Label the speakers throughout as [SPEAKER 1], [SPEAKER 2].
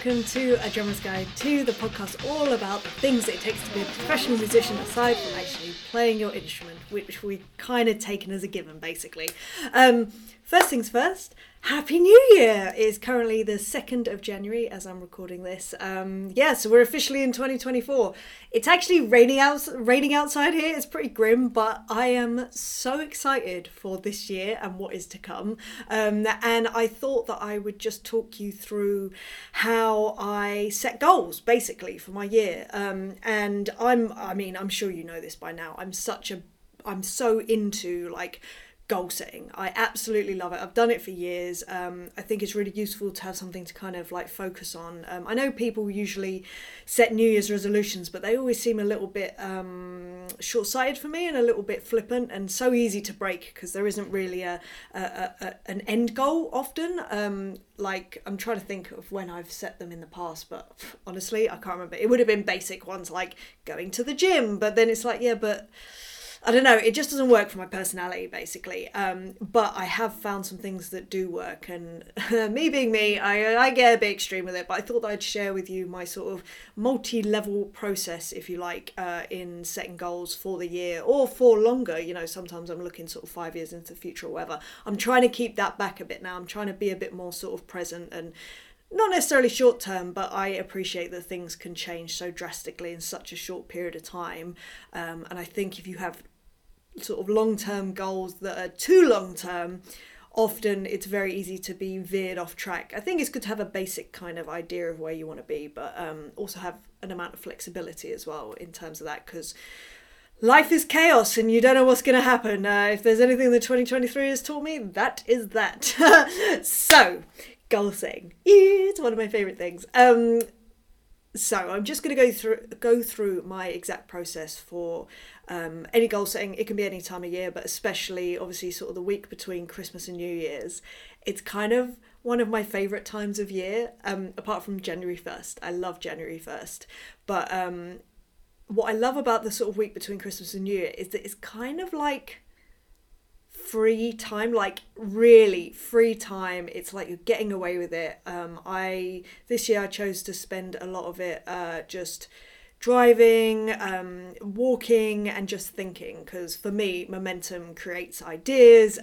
[SPEAKER 1] welcome to A Drummer's Guide to, the podcast all about the things that it takes to be a professional musician aside from actually playing your instrument, which we've kind of taken as a given, basically. First things first, Happy New Year! It is currently the 2nd of January as I'm recording this. So we're officially in 2024. It's actually raining outside here. It's pretty grim, but I am so excited for this year and what is to come. And I thought that I would just talk you through how I set goals, basically, for my year. And I'm sure you know this by now. I'm so into, goal setting. I absolutely love it. I've done it for years. I think it's really useful to have something to kind of focus on. I know people usually set New Year's resolutions, but they always seem a little bit short-sighted for me and a little bit flippant and so easy to break because there isn't really an end goal often. I'm trying to think of when I've set them in the past, but honestly, I can't remember. It would have been basic ones like going to the gym, but then it's but I don't know, it just doesn't work for my personality, basically. But I have found some things that do work, and me being me, I get a bit extreme with it, but I thought that I'd share with you my sort of multi-level process, if you like, in setting goals for the year or for longer. You know, sometimes I'm looking sort of 5 years into the future or whatever. I'm trying to keep that back a bit now. I'm trying to be a bit more sort of present and not necessarily short term, but I appreciate that things can change so drastically in such a short period of time. And I think if you have sort of long-term goals that are too long-term, often it's very easy to be veered off track. I think it's good to have a basic kind of idea of where you want to be, but also have an amount of flexibility as well in terms of that, because life is chaos and you don't know what's going to happen. If there's anything that 2023 has taught me, that is that. So, goal setting. It's one of my favourite things. So I'm just going to go through my exact process for any goal setting. It can be any time of year, but especially obviously sort of the week between Christmas and New Year's. It's kind of one of my favourite times of year, apart from January 1st. I love January 1st. But what I love about the sort of week between Christmas and New Year is that it's kind of like free time, really free time. It's like you're getting away with it. This year I chose to spend a lot of it just driving, walking, and just thinking, because for me momentum creates ideas.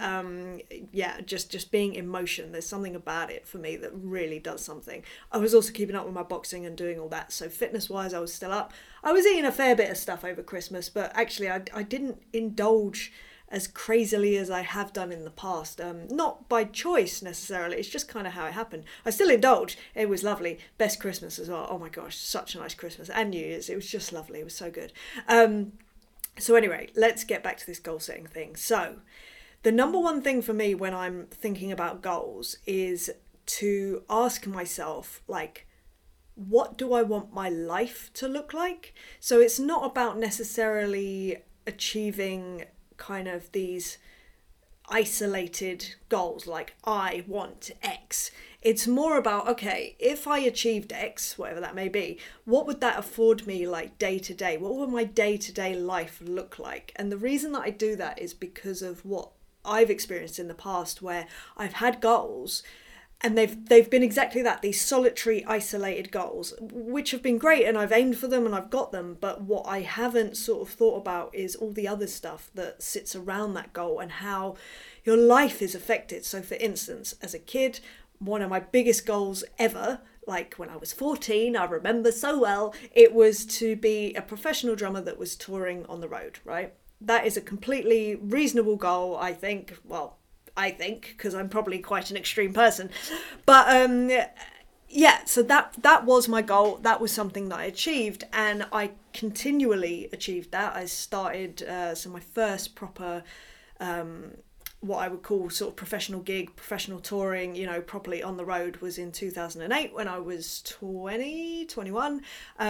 [SPEAKER 1] Just being in motion, there's something about it for me that really does something. I was also keeping up with my boxing and doing all that, so fitness wise I was still up. I was eating a fair bit of stuff over Christmas, but actually I didn't indulge as crazily as I have done in the past. Not by choice necessarily, it's just kind of how it happened. I still indulged, it was lovely. Best Christmas as well, oh my gosh, such a nice Christmas. And New Year's, it was just lovely, it was so good. So anyway, let's get back to this goal setting thing. So, the number one thing for me when I'm thinking about goals is to ask myself, what do I want my life to look like? So it's not about necessarily achieving kind of these isolated goals like I want X. It's more about, okay, if I achieved X, whatever that may be, what would that afford me day to day? What would my day-to-day life look like? And the reason that I do that is because of what I've experienced in the past, where I've had goals and they've been exactly that, these solitary, isolated goals, which have been great, and I've aimed for them and I've got them. But what I haven't sort of thought about is all the other stuff that sits around that goal and how your life is affected. So for instance, as a kid, one of my biggest goals ever, when I was 14, I remember so well, it was to be a professional drummer that was touring on the road, right? That is a completely reasonable goal, I think. Well, because I'm probably quite an extreme person, but so that was my goal. That was something that I achieved, and I continually achieved that. I started my first proper what I would call sort of professional gig, professional touring, properly on the road, was in 2008 when I was 21,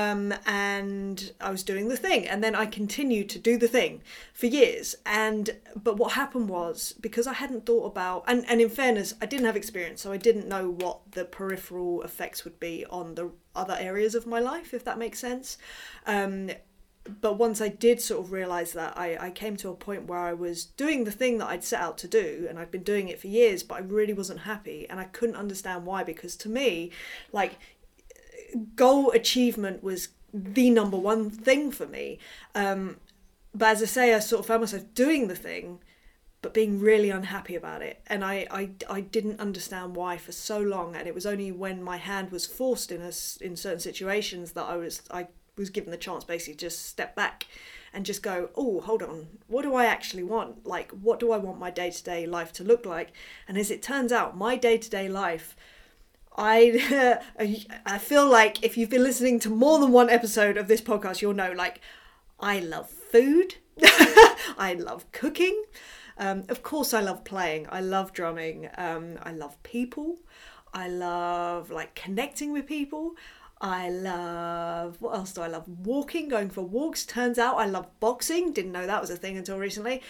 [SPEAKER 1] and I was doing the thing, and then I continued to do the thing for years. But what happened was, because I hadn't thought about, and in fairness, I didn't have experience, so I didn't know what the peripheral effects would be on the other areas of my life, if that makes sense. But once I did sort of realise that, I came to a point where I was doing the thing that I'd set out to do, and I'd been doing it for years, but I really wasn't happy, and I couldn't understand why, because to me, goal achievement was the number one thing for me. But as I say, I sort of found myself doing the thing, but being really unhappy about it. And I didn't understand why for so long. And it was only when my hand was forced in certain situations that I was given the chance basically to just step back and just go, oh, hold on, what do I actually want? Like, what do I want my day-to-day life to look like? And as it turns out, my day-to-day life, I feel like if you've been listening to more than one episode of this podcast, you'll know, like, I love food. I love cooking. Of course, I love playing. I love drumming. I love people. I love like connecting with people. I love, what else do I love? Walking, going for walks. Turns out I love boxing. Didn't know that was a thing until recently.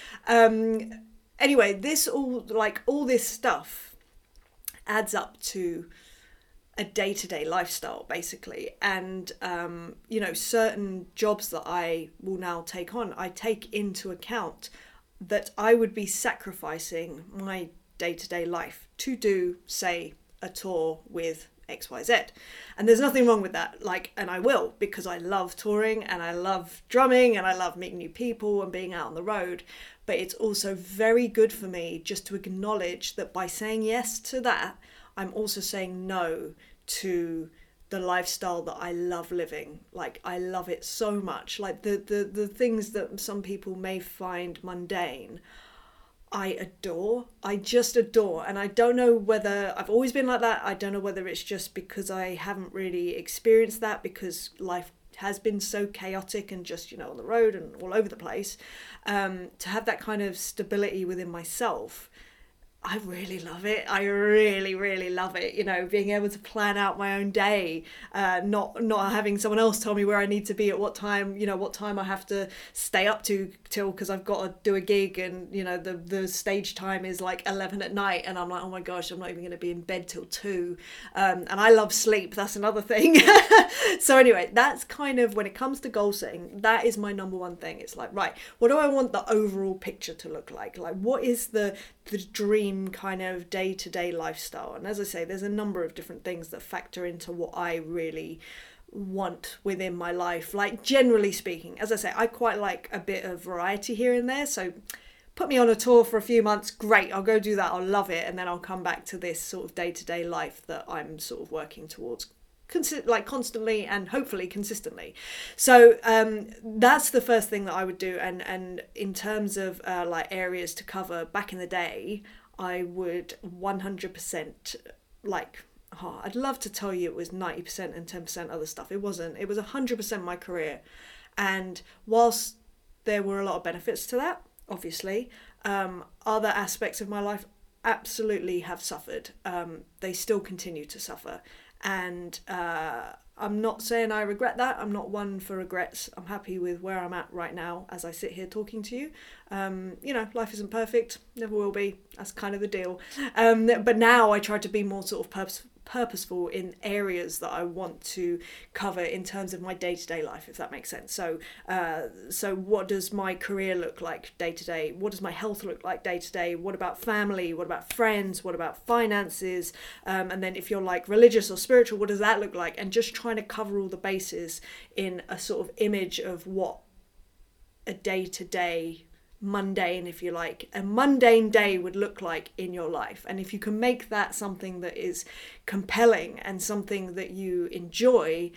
[SPEAKER 1] Anyway, all this stuff adds up to a day-to-day lifestyle basically. And certain jobs that I will now take on, I take into account that I would be sacrificing my day-to-day life to do, say, a tour with XYZ. And there's nothing wrong with that, and I will, because I love touring and I love drumming and I love meeting new people and being out on the road. But it's also very good for me just to acknowledge that by saying yes to that, I'm also saying no to the lifestyle that I love living. Like, I love it so much. Like the things that some people may find mundane, I adore. I just adore. And I don't know whether I've always been like that. I don't know whether it's just because I haven't really experienced that, because life has been so chaotic and just, on the road and all over the place. To have that kind of stability within myself, I really love it. I really, really love it. Being able to plan out my own day, not having someone else tell me where I need to be at what time, what time I have to stay up till because I've got to do a gig, and the stage time is like 11 at night, and I'm like, oh my gosh, I'm not even going to be in bed till 2. And I love sleep. That's another thing. So anyway, that's kind of, when it comes to goal setting, that is my number one thing. It's like, right, what do I want the overall picture to look like? Like, what is the dream kind of day-to-day lifestyle? And as I say, there's a number of different things that factor into what I really want within my life. Like, generally speaking, as I say, I quite like a bit of variety here and there. So put me on a tour for a few months, great, I'll go do that, I'll love it, and then I'll come back to this sort of day-to-day life that I'm sort of working towards constantly and hopefully consistently. So that's the first thing that I would do. And in terms of areas to cover, back in the day, I would 100% I'd love to tell you it was 90% and 10% other stuff. It wasn't. It was 100% my career. And whilst there were a lot of benefits to that, obviously, other aspects of my life absolutely have suffered. They still continue to suffer. And I'm not saying I regret that. I'm not one for regrets. I'm happy with where I'm at right now as I sit here talking to you. Life isn't perfect, never will be. That's kind of the deal. But now I try to be more sort of purposeful in areas that I want to cover in terms of my day-to-day life, if that makes sense. So what does my career look like day to day? What does my health look like day to day? What about family? What about friends? What about finances? And then if you're like religious or spiritual, what does that look like? And just trying to cover all the bases in a sort of image of what a day-to-day mundane, if you like, a mundane day would look like in your life. And if you can make that something that is compelling and something that you enjoy,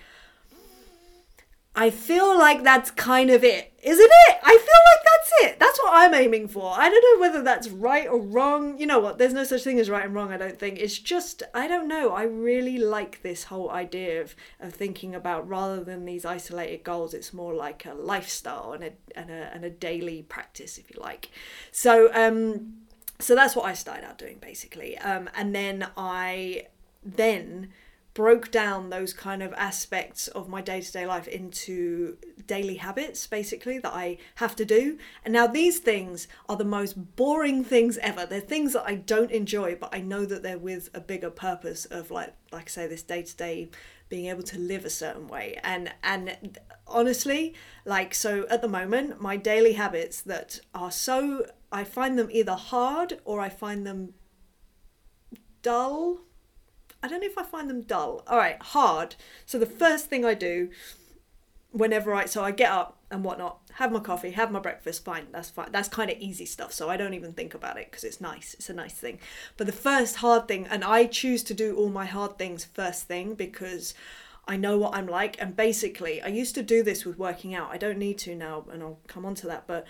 [SPEAKER 1] I feel like that's kind of it, isn't it? I feel like that's it. That's what I'm aiming for. I don't know whether that's right or wrong. You know what? There's no such thing as right and wrong, I don't think. It's just, I don't know. I really like this whole idea of thinking about, rather than these isolated goals, it's more like a lifestyle and a daily practice, if you like. So that's what I started out doing, basically. And then I broke down those kind of aspects of my day-to-day life into daily habits, basically, that I have to do. And now these things are the most boring things ever. They're things that I don't enjoy, but I know that they're with a bigger purpose of like I say, this day-to-day being able to live a certain way. And honestly, so at the moment, my daily habits that are so, I find them either hard or I find them dull. I don't know if I find them dull. All right, hard. So the first thing I do so I get up and whatnot, have my coffee, have my breakfast, fine, that's fine. That's kind of easy stuff, so I don't even think about it because it's nice. It's a nice thing. But the first hard thing, and I choose to do all my hard things first thing because I know what I'm like. And basically, I used to do this with working out. I don't need to now, and I'll come on to that. But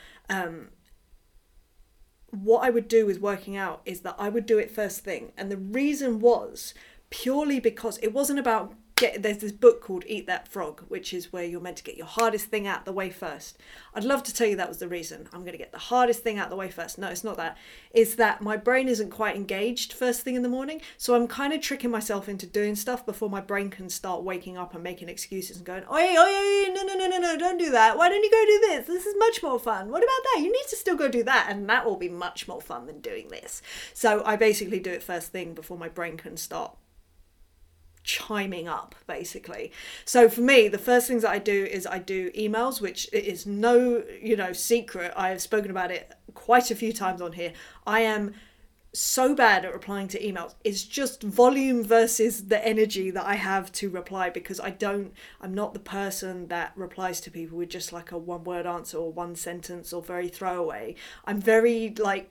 [SPEAKER 1] what I would do with working out is that I would do it first thing. And the reason was purely because it wasn't about there's this book called Eat That Frog, which is where you're meant to get your hardest thing out the way first. I'd love to tell you that was the reason. I'm going to get the hardest thing out the way first. No, it's not that. It's that my brain isn't quite engaged first thing in the morning. So I'm kind of tricking myself into doing stuff before my brain can start waking up and making excuses and going, oi, no, don't do that. Why don't you go do this? This is much more fun. What about that? You need to still go do that. And that will be much more fun than doing this. So I basically do it first thing before my brain can start chiming up, basically. So for me, the first things that I do is I do emails, which is no secret. I have spoken about it quite a few times on here. I am so bad at replying to emails. It's just volume versus the energy that I have to reply, because I'm not the person that replies to people with just like a one word answer or one sentence or very throwaway. I'm very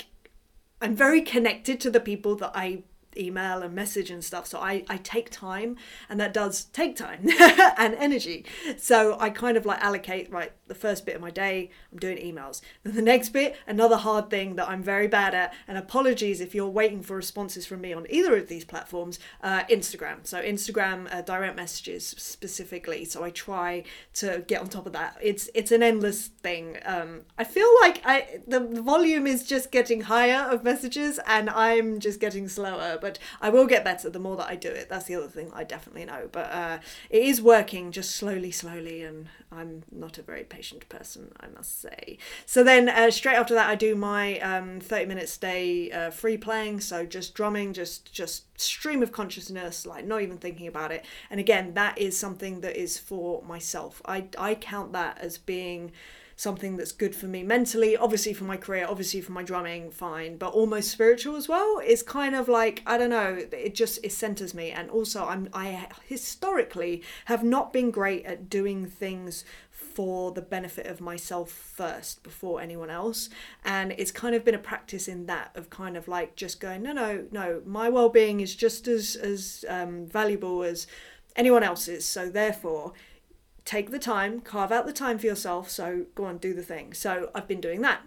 [SPEAKER 1] connected to the people that I email and message and stuff, so I take time, and that does take time and energy. So I kind of like allocate, right, the first bit of my day I'm doing emails, then the next bit, another hard thing that I'm very bad at, and apologies if you're waiting for responses from me on either of these platforms, Instagram. So Instagram direct messages specifically, so I try to get on top of that. It's an endless thing. I feel like the volume is just getting higher of messages and I'm just getting slower, but I will get better the more that I do it. That's the other thing I definitely know. But it is working, just slowly, and I'm not a very patient person, I must say. So then straight after that, I do my 30 minutes day free playing. So just drumming, just stream of consciousness, like not even thinking about it. And again, that is something that is for myself. I count that as being something that's good for me mentally, obviously for my career, obviously for my drumming, fine, but almost spiritual as well. It's kind of like, I don't know, it centers me. And also I historically have not been great at doing things for the benefit of myself first before anyone else, and it's kind of been a practice in that, of kind of like just going, no, my well-being is just as valuable as anyone else's, so therefore take the time, carve out the time for yourself, so go on, do the thing. So I've been doing that.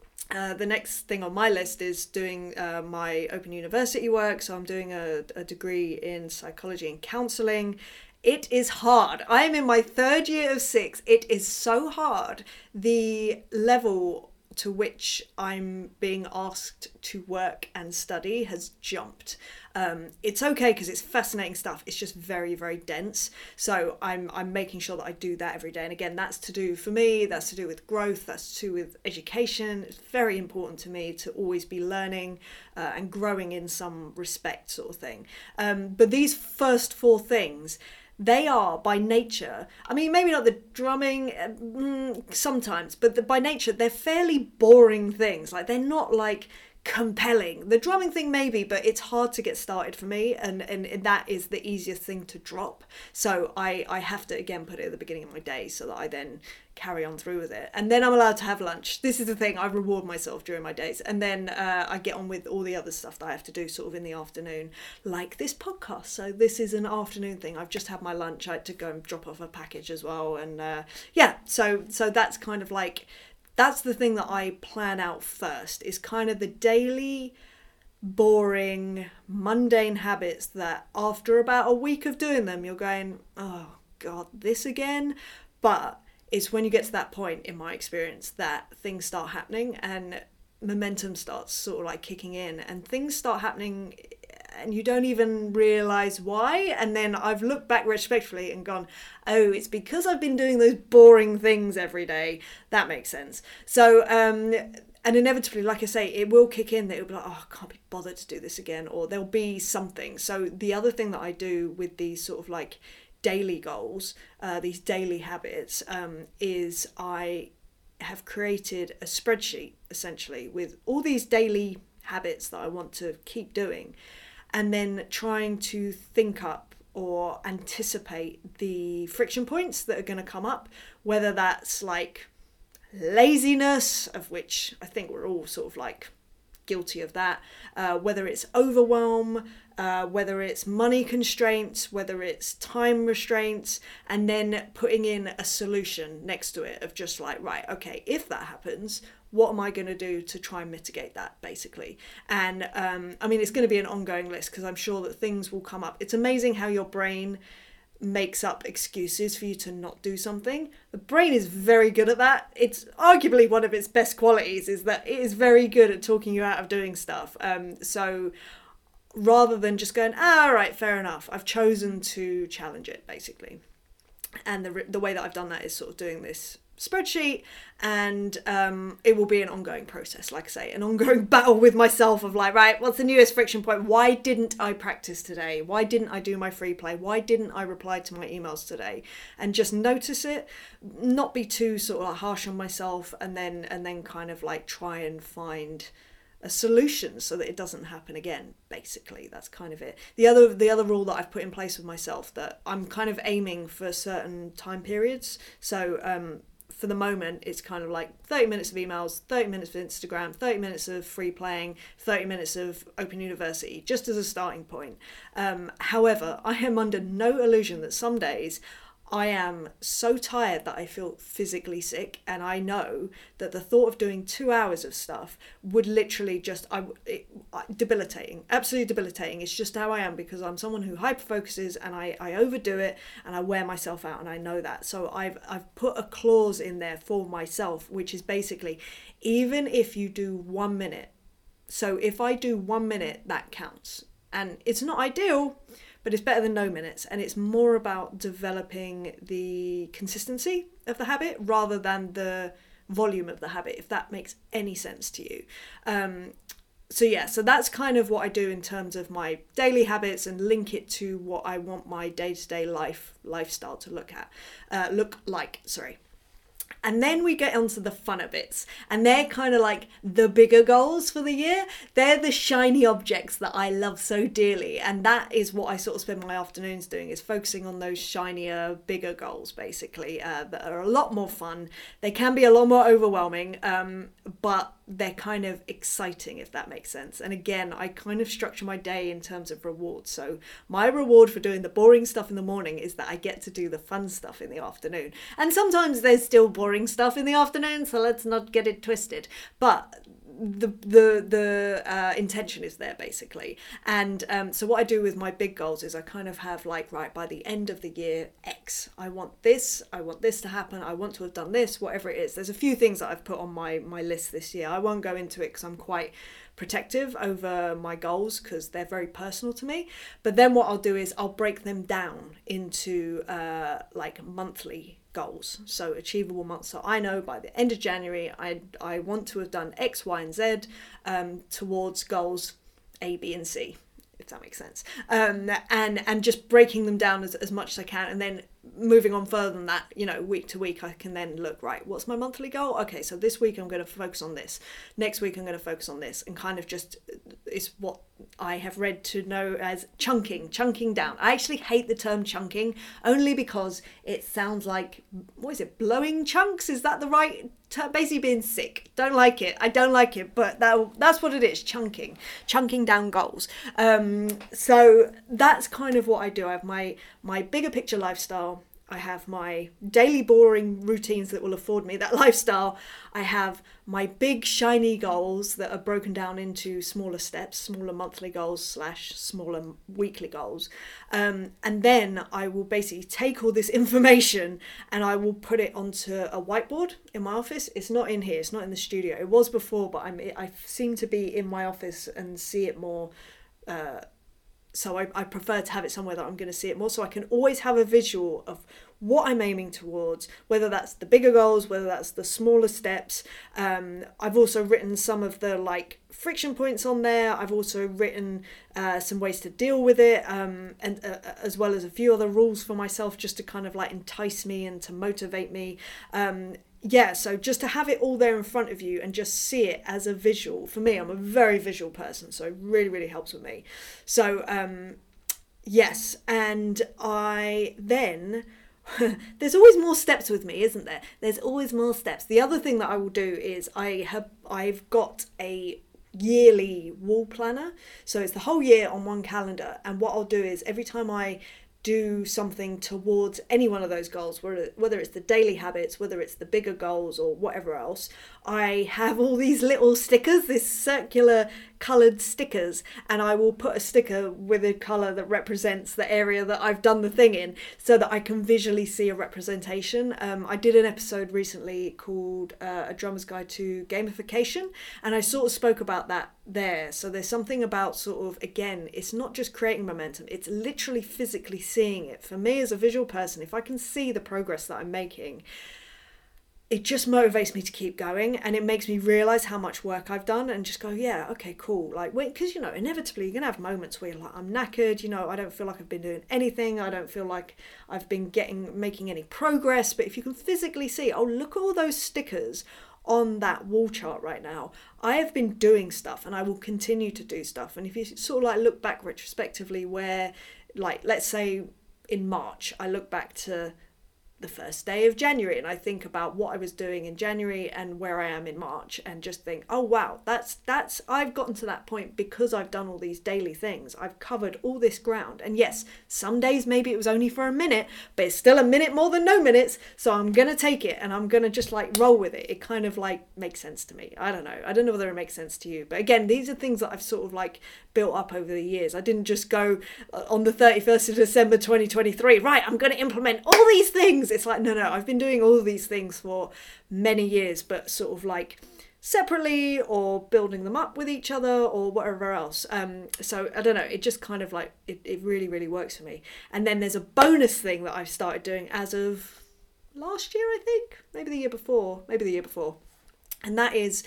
[SPEAKER 1] The next thing on my list is doing my Open University work. So I'm doing a degree in psychology and counselling. It is hard. I am in my 3rd year of 6. It is so hard. The level to which I'm being asked to work and study has jumped. It's okay because it's fascinating stuff. It's just very, very dense. So I'm making sure that I do that every day. And again, that's to do for me, that's to do with growth, that's to do with education. It's very important to me to always be learning and growing in some respect, sort of thing. But these first 4 things, they are by nature, I mean, maybe not the drumming sometimes, but by nature, they're fairly boring things. Like, they're not like compelling. The drumming thing maybe, but it's hard to get started for me, and that is the easiest thing to drop. So I have to, again, put it at the beginning of my day so that I then carry on through with it. And then I'm allowed to have lunch. This is the thing, I reward myself during my days, and then I get on with all the other stuff that I have to do sort of in the afternoon, like this podcast. So this is an afternoon thing. I've just had my lunch. I had to go and drop off a package as well, and so that's kind of like, that's the thing that I plan out first, is kind of the daily, boring, mundane habits that after about a week of doing them, you're going, oh God, this again? But it's when you get to that point, in my experience, that things start happening and momentum starts sort of like kicking in, and things start happening and you don't even realise why. And then I've looked back retrospectively and gone, oh, it's because I've been doing those boring things every day. That makes sense. So, and inevitably, like I say, it will kick in that it'll be like, oh, I can't be bothered to do this again, or there'll be something. So the other thing that I do with these sort of like daily goals, these daily habits, is I have created a spreadsheet, essentially, with all these daily habits that I want to keep doing. and then trying to think up or anticipate the friction points that are going to come up, whether that's like laziness, of which I think we're all sort of like guilty of that, whether it's overwhelm, whether it's money constraints, whether it's time restraints, and then putting in a solution next to it of just like, right, okay, if that happens, what am I going to do to try and mitigate that, basically? And I mean, it's going to be an ongoing list because I'm sure that things will come up. It's amazing how your brain makes up excuses for you to not do something. The brain is very good at that. It's arguably one of its best qualities, is that it is very good at talking you out of doing stuff. So rather than just going, all right, fair enough, I've chosen to challenge it, basically. And the way that I've done that is sort of doing this spreadsheet, and it will be an ongoing process, like I say, an ongoing battle with myself of like, right, what's the newest friction point? Why didn't I practice today? Why didn't I do my free play? Why didn't I reply to my emails today? And just notice it, not be too sort of harsh on myself, and then kind of like try and find a solution so that it doesn't happen again. Basically, that's kind of it. The other rule that I've put in place with myself, that I'm kind of aiming for certain time periods. So for the moment, it's kind of like 30 minutes of emails, 30 minutes of Instagram, 30 minutes of free playing, 30 minutes of Open University, just as a starting point. However, I am under no illusion that some days I am so tired that I feel physically sick, and I know that the thought of doing 2 hours of stuff would literally just debilitating, absolutely debilitating. It's just how I am, because I'm someone who hyper focuses, and I overdo it, and I wear myself out, and I know that. So I've put a clause in there for myself, which is basically, even if you do 1 minute, so if I do 1 minute, that counts. And it's not ideal, but it's better than no minutes, and it's more about developing the consistency of the habit rather than the volume of the habit, if that makes any sense to you. So that's kind of what I do in terms of my daily habits, and link it to what I want my day-to-day lifestyle to look like. And then we get onto the funner bits, and they're kind of like the bigger goals for the year. They're the shiny objects that I love so dearly, and that is what I sort of spend my afternoons doing, is focusing on those shinier, bigger goals, basically, that are a lot more fun. They can be a lot more overwhelming, but they're kind of exciting, if that makes sense. And again, I kind of structure my day in terms of rewards. So my reward for doing the boring stuff in the morning is that I get to do the fun stuff in the afternoon. And sometimes there's still boring stuff in the afternoon, so let's not get it twisted. But the intention is there, basically. And so what I do with my big goals is I kind of have like, right, by the end of the year, X, I want this to happen, I want to have done this, whatever it is. There's a few things that I've put on my list this year. I won't go into it because I'm quite protective over my goals, because they're very personal to me. But then what I'll do is I'll break them down into like monthly goals, so achievable months. So I know by the end of January I want to have done X, Y, and Z towards goals A, B, and C, if that makes sense. And just breaking them down as much as I can, and then moving on further than that, week to week, I can then look, right, what's my monthly goal? Okay, so this week I'm going to focus on this. Next week I'm going to focus on this, and kind of just, it's what I have read to know as chunking down. I actually hate the term chunking, only because it sounds like, what is it, blowing chunks? Is that the right term? Basically being sick. Don't like it. I don't like it, but that's what it is, chunking down goals. So that's kind of what I do. I have my bigger picture lifestyle. I have my daily boring routines that will afford me that lifestyle. I have my big shiny goals that are broken down into smaller steps, smaller monthly goals / smaller weekly goals. And then I will basically take all this information and I will put it onto a whiteboard in my office. It's not in here, it's not in the studio. It was before, but I seem to be in my office and see it more. So I prefer to have it somewhere that I'm going to see it more, so I can always have a visual of what I'm aiming towards, whether that's the bigger goals, whether that's the smaller steps. I've also written some of the like friction points on there. I've also written some ways to deal with it, and as well as a few other rules for myself, just to kind of like entice me and to motivate me. yeah, so just to have it all there in front of you and just see it as a visual. For me, I'm a very visual person, so it really, really helps with me. So, yes, and I then... there's always more steps with me, isn't there? There's always more steps. The other thing that I will do is I've got a yearly wall planner. So it's the whole year on one calendar. And what I'll do is every time I do something towards any one of those goals, whether it's the daily habits, whether it's the bigger goals or whatever else, I have all these little stickers, this circular coloured stickers, and I will put a sticker with a colour that represents the area that I've done the thing in, so that I can visually see a representation. I did an episode recently called A Drummer's Guide to Gamification, and I sort of spoke about that there. So there's something about sort of, again, it's not just creating momentum, it's literally physically seeing it. For me as a visual person, if I can see the progress that I'm making, it just motivates me to keep going, and it makes me realise how much work I've done and just go, yeah, okay, cool. Like, because, you know, inevitably you're going to have moments where you're like, I'm knackered, you know, I don't feel like I've been doing anything. I don't feel like I've been making any progress. But if you can physically see, oh, look at all those stickers on that wall chart right now. I have been doing stuff and I will continue to do stuff. And if you sort of like look back retrospectively where, like, let's say in March, I look back to the first day of January and I think about what I was doing in January and where I am in March, and just think, oh wow, that's I've gotten to that point because I've done all these daily things. I've covered all this ground, and yes, some days maybe it was only for a minute, but it's still a minute more than no minutes, so I'm gonna take it and I'm gonna just like roll with it. It kind of like makes sense to me. I don't know whether it makes sense to you, but again, these are things that I've sort of like built up over the years. I didn't just go on the 31st of December 2023, right, I'm going to implement all these things. It's like, no, I've been doing all these things for many years, but sort of like separately or building them up with each other or whatever else. So I don't know, it just kind of like, it really, really works for me. And then there's a bonus thing that I've started doing as of last year, I think, maybe the year before. And that is,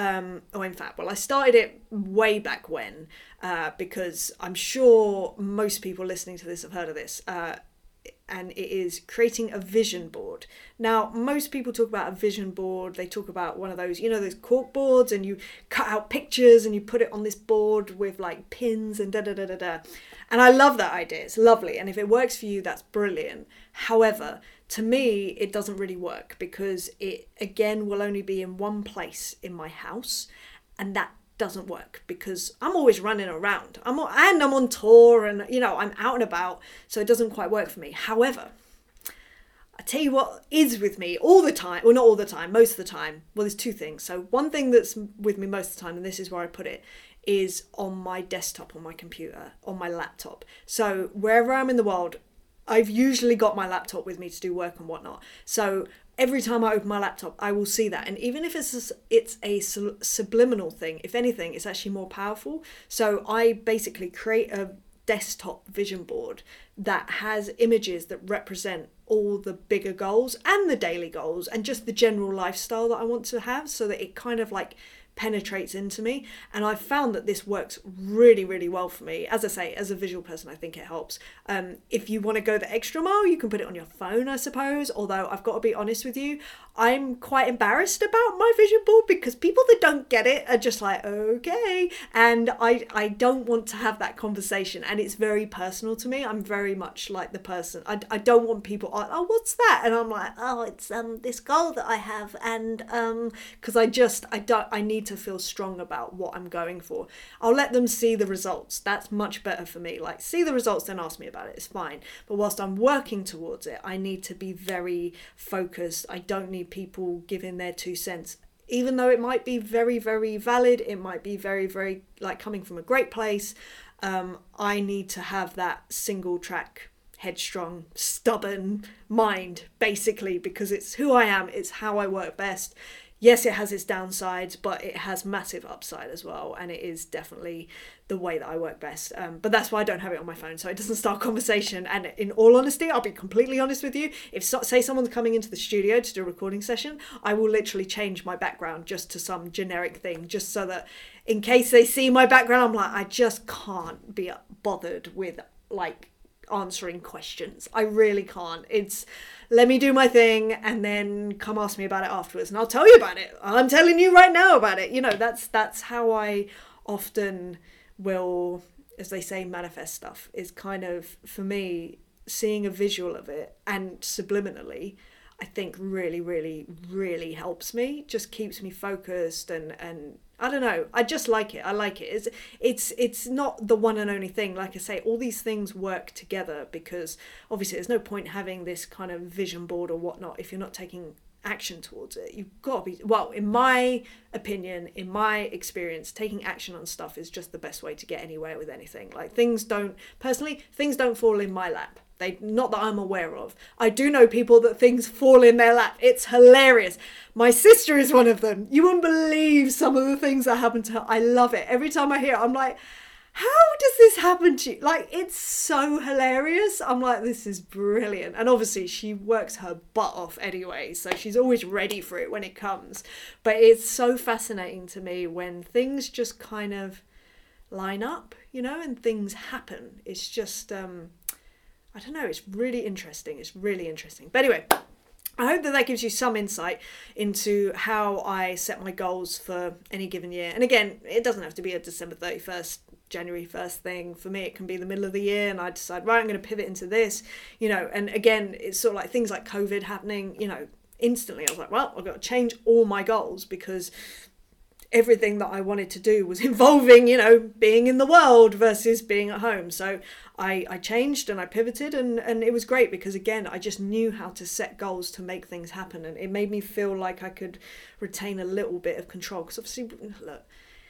[SPEAKER 1] I started it way back when, because I'm sure most people listening to this have heard of this, and it is creating a vision board. Now, most people talk about a vision board, they talk about one of those, you know, those cork boards, and you cut out pictures and you put it on this board with like pins and da-da-da-da-da. And I love that idea, it's lovely, and if it works for you, that's brilliant. However, to me, it doesn't really work because it, again, will only be in one place in my house, and that doesn't work because I'm always running around. I'm on tour, and, you know, I'm out and about, so it doesn't quite work for me. However, I tell you what is with me all the time, well, not all the time, most of the time. Well, there's two things. So one thing that's with me most of the time, and this is where I put it, is on my desktop, on my computer, on my laptop. So wherever I'm in the world, I've usually got my laptop with me to do work and whatnot. So every time I open my laptop, I will see that. And even if it's a subliminal thing, if anything, it's actually more powerful. So I basically create a desktop vision board that has images that represent all the bigger goals and the daily goals and just the general lifestyle that I want to have, so that it kind of like penetrates into me. And I've found that this works really, really well for me. As I say, as a visual person, I think it helps. If you want to go the extra mile, you can put it on your phone, I suppose, although I've got to be honest with you, I'm quite embarrassed about my vision board because people that don't get it are just like, okay, and I don't want to have that conversation, and it's very personal to me. I'm very much like the person, I don't want people, oh, what's that? And I'm like, oh, it's this goal that I have, and because I need to feel strong about what I'm going for. I'll let them see the results. That's much better for me. Like, see the results, then ask me about it. It's fine. But whilst I'm working towards it, I need to be very focused. I don't need people giving their 2 cents. Even though it might be very, very valid, it might be very, very, like, coming from a great place, I need to have that single track, headstrong, stubborn mind, basically, because it's who I am, it's how I work best. Yes, it has its downsides, but it has massive upside as well, and it is definitely the way that I work best. But that's why I don't have it on my phone, so it doesn't start conversation. And in all honesty, I'll be completely honest with you, if say someone's coming into the studio to do a recording session, I will literally change my background just to some generic thing, just so that in case they see my background, I'm like, I just can't be bothered with, like, answering questions. I really can't. It's let me do my thing and then come ask me about it afterwards and I'll tell you about it. I'm telling you right now about it. You know, that's how I often will, as they say, manifest stuff. Is kind of, for me, seeing a visual of it and subliminally, I think really, really, really helps me. Just keeps me focused and I don't know. I just like it. I like it. It's not the one and only thing. Like I say, all these things work together because obviously there's no point having this kind of vision board or whatnot if you're not taking action towards it. You've got to be, well, in my opinion, in my experience, taking action on stuff is just the best way to get anywhere with anything. Like things don't fall in my lap. Not that I'm aware of. I do know people that things fall in their lap. It's hilarious. My sister is one of them. You wouldn't believe some of the things that happen to her. I love it. Every time I hear it, I'm like, how does this happen to you? Like, it's so hilarious. I'm like, this is brilliant. And obviously she works her butt off anyway, so she's always ready for it when it comes. But it's so fascinating to me when things just kind of line up, you know, and things happen. It's just, I don't know, it's really interesting. It's really interesting. But anyway, I hope that gives you some insight into how I set my goals for any given year. And again, it doesn't have to be a December 31st, January 1st thing. For me, it can be the middle of the year and I decide, right, I'm going to pivot into this, you know. And again, it's sort of like things like COVID happening, you know, instantly I was like, well, I've got to change all my goals because everything that I wanted to do was involving, you know, being in the world versus being at home. So I changed and I pivoted and it was great because, again, I just knew how to set goals to make things happen. And it made me feel like I could retain a little bit of control. Because obviously, look,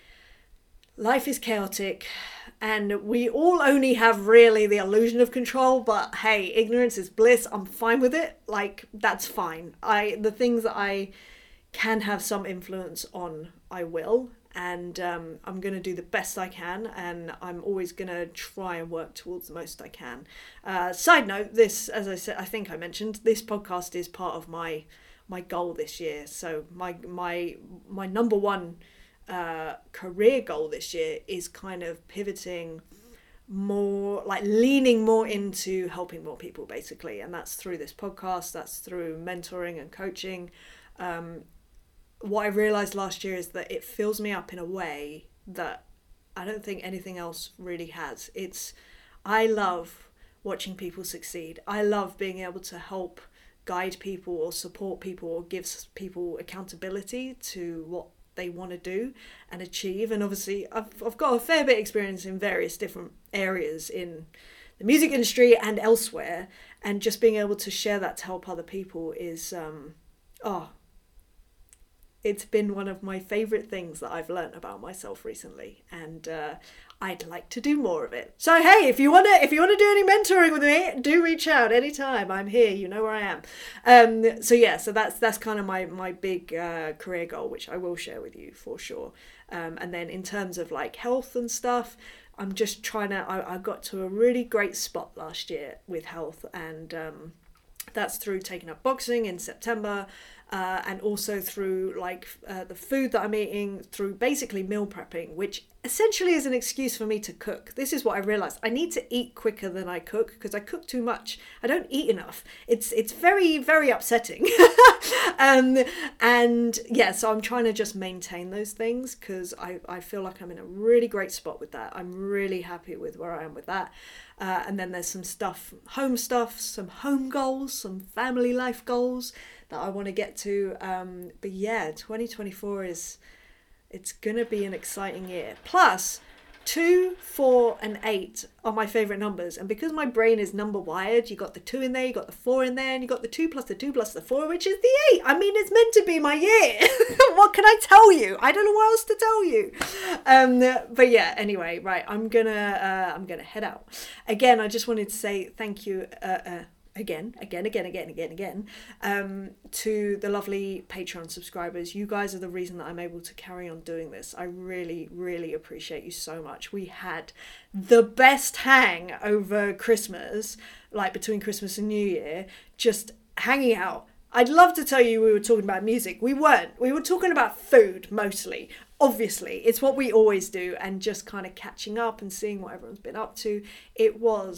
[SPEAKER 1] life is chaotic and we all only have really the illusion of control. But hey, ignorance is bliss. I'm fine with it. Like, that's fine. The things that I can have some influence on, I will, and I'm going to do the best I can, and I'm always going to try and work towards the most I can. Side note, this, as I said, I think I mentioned, this podcast is part of my goal this year. So my number one career goal this year is kind of pivoting more, like leaning more into helping more people, basically, and that's through this podcast, that's through mentoring and coaching. What I realised last year is that it fills me up in a way that I don't think anything else really has. I love watching people succeed. I love being able to help guide people or support people or give people accountability to what they want to do and achieve. And obviously I've got a fair bit of experience in various different areas in the music industry and elsewhere, and just being able to share that to help other people is it's been one of my favourite things that I've learnt about myself recently, and I'd like to do more of it. So hey, if you wanna do any mentoring with me, do reach out anytime. I'm here. You know where I am. So that's kind of my big career goal, which I will share with you for sure. And then in terms of like health and stuff, I'm just trying to. I got to a really great spot last year with health, and that's through taking up boxing in September. And also through the food that I'm eating, through basically meal prepping, which essentially is an excuse for me to cook. This is what I realized. I need to eat quicker than I cook because I cook too much. I don't eat enough. It's very, very upsetting. So I'm trying to just maintain those things because I feel like I'm in a really great spot with that. I'm really happy with where I am with that. And then there's some home stuff, some home goals, some family life goals that I want to get to. But yeah, 2024 it's going to be an exciting year. Plus, 2, 4, and 8 are my favourite numbers. And because my brain is number wired, you got the 2 in there, you got the 4 in there, and you got the 2 plus the 2 plus the 4, which is the 8. I mean, it's meant to be my year. What can I tell you? I don't know what else to tell you. But yeah, anyway, right, I'm gonna head out. Again, I just wanted to say thank you again, to the lovely Patreon subscribers. You guys are the reason that I'm able to carry on doing this. I really, really appreciate you so much. We had the best hang over Christmas, like between Christmas and New Year, just hanging out. I'd love to tell you we were talking about music. We weren't. We were talking about food mostly. Obviously, it's what we always do, and just kind of catching up and seeing what everyone's been up to. It was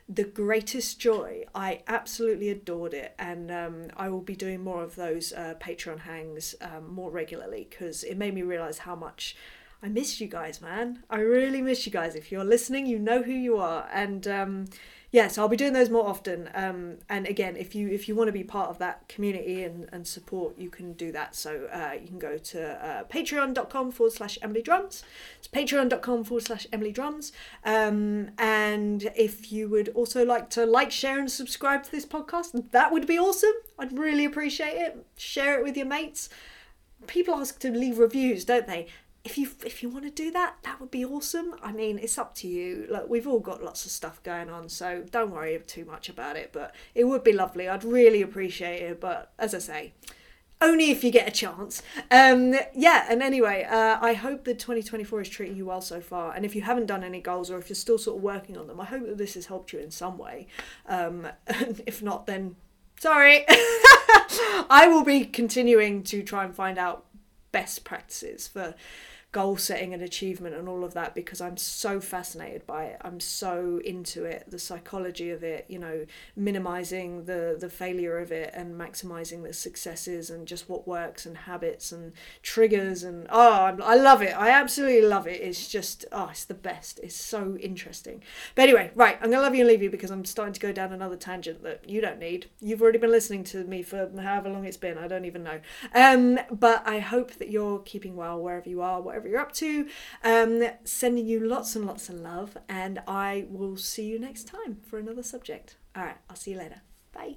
[SPEAKER 1] the greatest joy. I absolutely adored it, and I will be doing more of those Patreon hangs more regularly, because it made me realise how much I miss you guys, man. I really miss you guys. If you're listening, you know who you are. And yeah, so I'll be doing those more often. And again, if you want to be part of that community and support, you can do that. So you can go to patreon.com/EmilyDrums. It's patreon.com/EmilyDrums. And if you would also like to share and subscribe to this podcast, that would be awesome. I'd really appreciate it. Share it with your mates. People ask to leave reviews, don't they? If you want to do that, that would be awesome. I mean, it's up to you. Look, we've all got lots of stuff going on, so don't worry too much about it. But it would be lovely. I'd really appreciate it. But as I say, only if you get a chance. Yeah, and anyway, I hope that 2024 is treating you well so far. And if you haven't done any goals, or if you're still sort of working on them, I hope that this has helped you in some way. If not, then sorry. I will be continuing to try and find out best practices for goal setting and achievement and all of that, because I'm so fascinated by it. I'm so into it, the psychology of it, you know, minimizing the failure of it and maximizing the successes, and just what works, and habits and triggers, and I love it. I absolutely love it. It's just it's the best. It's so interesting. But anyway, right, I'm gonna love you and leave you, because I'm starting to go down another tangent that you don't need. You've already been listening to me for however long it's been. I don't even know. But I hope that you're keeping well wherever you are, whatever you're up to. Sending you lots and lots of love, and I will see you next time for another subject. All right, I'll see you later. Bye.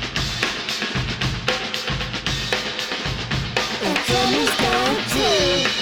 [SPEAKER 2] It's almost done too.